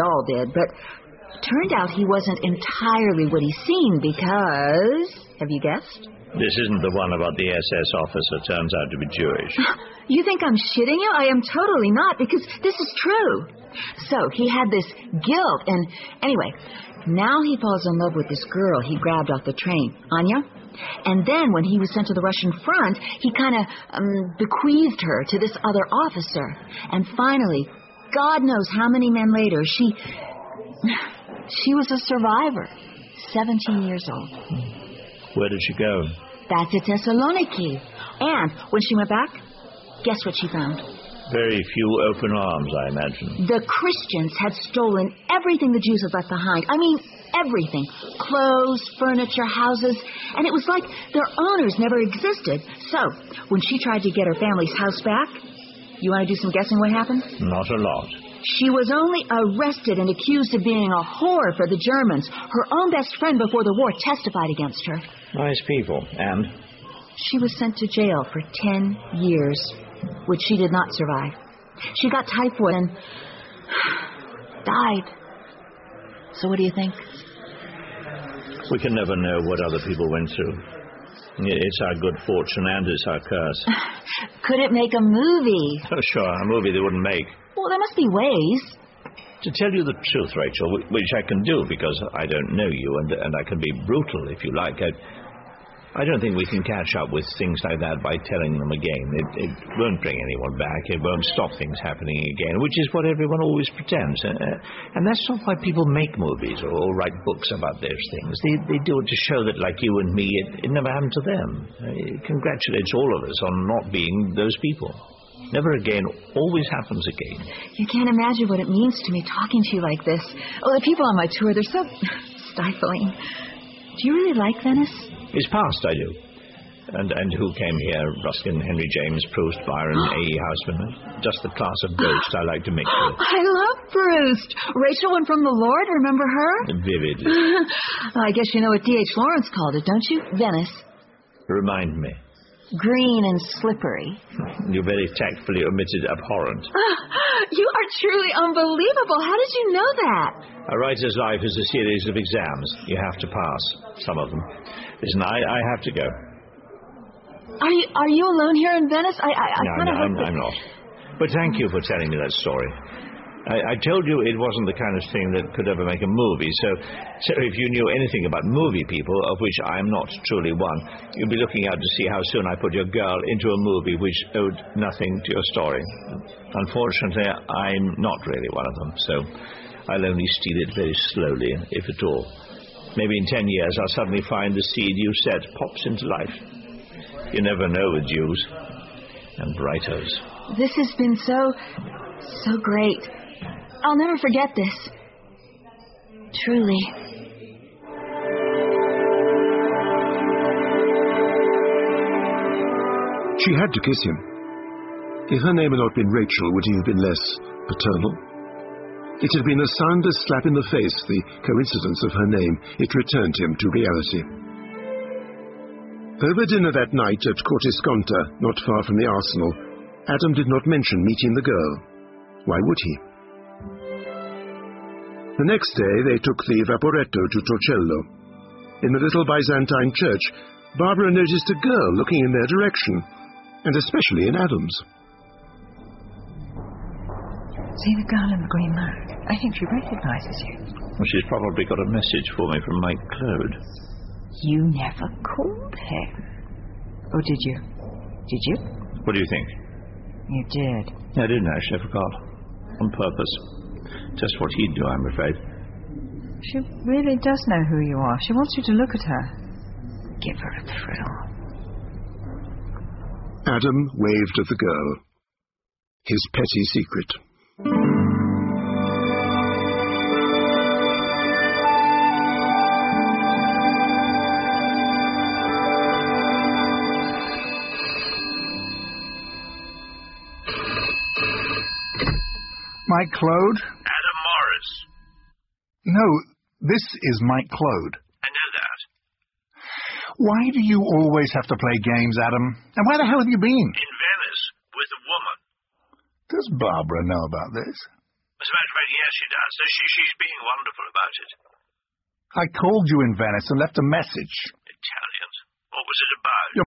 all did, but turned out he wasn't entirely what he seemed because... Have you guessed? This isn't the one about the SS officer turns out to be Jewish. You think I'm shitting you? I am totally not, because this is true. So, he had this guilt, and anyway, now he falls in love with this girl he grabbed off the train, Anya. And then when he was sent to the Russian front, he kind of bequeathed her to this other officer. And finally, God knows how many men later, she was a survivor, 17 years old. Where did she go? Back to Thessaloniki. And when she went back, guess what she found? Very few open arms, I imagine. The Christians had stolen everything the Jews had left behind. I mean, everything. Clothes, furniture, houses. And it was like their owners never existed. So, when she tried to get her family's house back, you want to do some guessing what happened? Not a lot. She was only arrested and accused of being a whore for the Germans. Her own best friend before the war testified against her. Nice people. And? She was sent to jail for 10 years, which she did not survive. She got typhoid and died. So what do you think? We can never know what other people went through. It's our good fortune and it's our curse. Could it make a movie? Oh, sure, a movie they wouldn't make. Well, there must be ways. To tell you the truth, Rachel, which I can do because I don't know you, and I can be brutal if you like, I don't think we can catch up with things like that by telling them again. It won't bring anyone back. It won't stop things happening again, which is what everyone always pretends. And that's not why people make movies or write books about those things. They do it to show that, like you and me, it never happened to them. It congratulates all of us on not being those people. Never again always happens again. You can't imagine what it means to me talking to you like this. Oh, the people on my tour, they're so stifling. Do you really like Venice? It's past, I do. And who came here? Ruskin, Henry James, Proust, Byron, A.E. Housman. Just the class of ghost I like to mix with. I love Proust. Rachel went from the Lord, remember her? Vivid. I guess you know what D.H. Lawrence called it, don't you? Venice. Remind me. Green and slippery. You very tactfully omitted abhorrent. You are truly unbelievable. How did you know that? A writer's life is a series of exams. You have to pass some of them. Listen, I have to go. Are you alone here in Venice? No, I'm not. But thank you for telling me that story. I told you it wasn't the kind of thing that could ever make a movie, so if you knew anything about movie people, of which I am not truly one, you'd be looking out to see how soon I put your girl into a movie which owed nothing to your story. Unfortunately, I'm not really one of them, so I'll only steal it very slowly, if at all. Maybe in 10 years I'll suddenly find the seed you set pops into life. You never know with Jews and writers. This has been so great. I'll never forget this. Truly. She had to kiss him. If her name had not been Rachel, would he have been less paternal? It had been the soundest slap in the face, the coincidence of her name. It returned him to reality. Over dinner that night at Cortisconta, not far from the Arsenal, Adam did not mention meeting the girl. Why would he? The next day they took the Vaporetto to Torcello. In the little Byzantine church, Barbara noticed a girl looking in their direction, and especially in Adam's. See the girl in the green mug? I think she recognizes you. Well, she's probably got a message for me from Mike Claude. You never called him. Or did you? Did you? What do you think? You did. I didn't actually. I forgot. On purpose. Just what he'd do, I'm afraid. She really does know who you are. She wants you to look at her. Give her a thrill. Adam waved at the girl. His petty secret. Mike Claude? Adam Morris. No, this is Mike Claude. I know that. Why do you always have to play games, Adam? And where the hell have you been? In Venice, with a woman. Does Barbara know about this? As a matter of fact, yes, she does. She's being wonderful about it. I called you in Venice and left a message. Italians. What was it about?